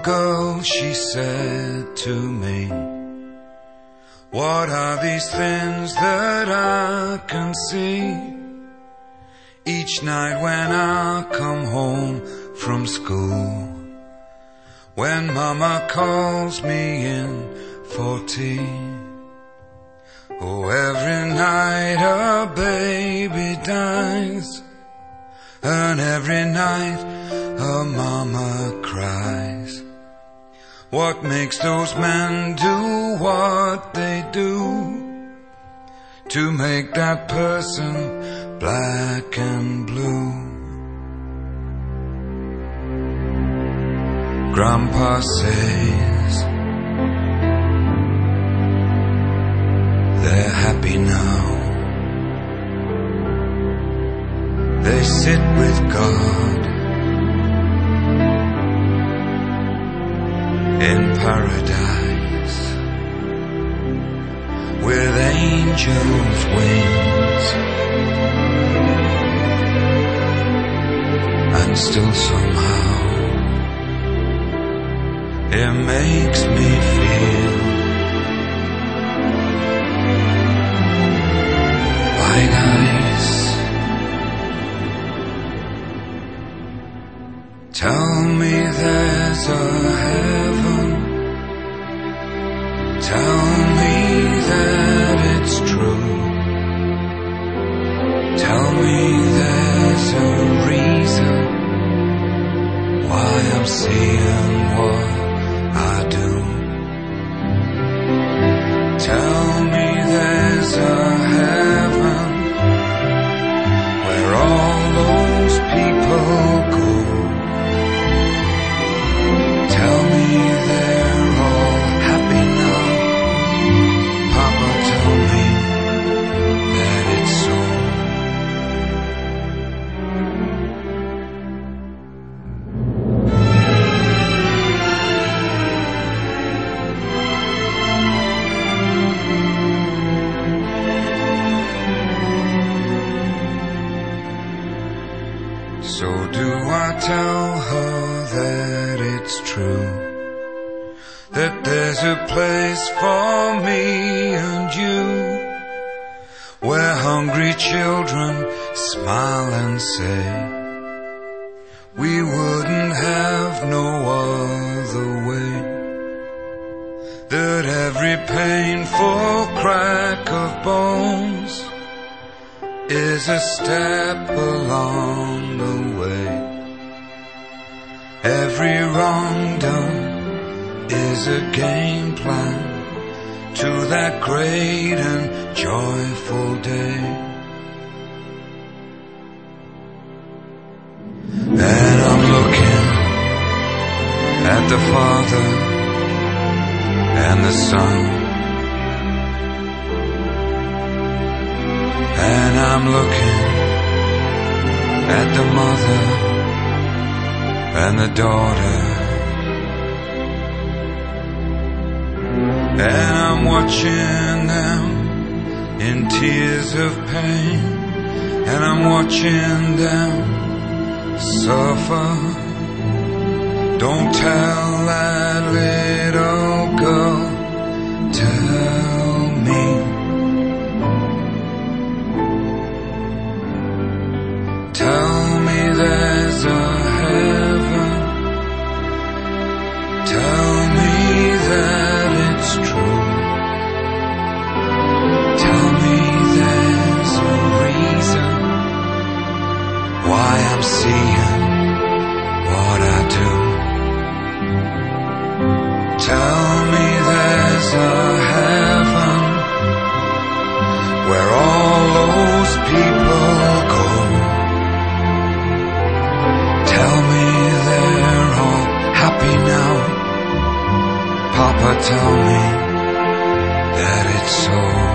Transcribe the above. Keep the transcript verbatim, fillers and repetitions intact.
girl, she said to me, what are these things that I can see? Each night when I come home from school, when mama calls me in for tea. Oh, every night a baby dies, and every night her mama cries. What makes those men do what they do to make that person black and blue? Grandpa says they're happy now. They sit with God in paradise with angels' wings, and still somehow it makes me feel like ice. Tell me there's a heaven. Tell me that it's true. Tell me there's a reason why I'm seeing what I do. Tell me there's a heaven where all those people go. Tell me they're all happy now. Papa, tell me that it's so. So do I tell her that it's true, that there's a place for me and you, where hungry children smile and say, we wouldn't have no other way, that every painful crack of bones is a step along the way. Every wrong done is a game plan to that great and joyful day. And I'm looking at the Father and the Son, and I'm looking at the mother and the daughter, and I'm watching them in tears of pain, and I'm watching them suffer. Don't tell that little girl, tell me. Tell me there's a heaven. Tell me that it's true. Tell me there's a reason why I'm seeing what I do. Tell me there's a heaven where all those people go. Tell me they're all happy now. Papa, tell me that it's so.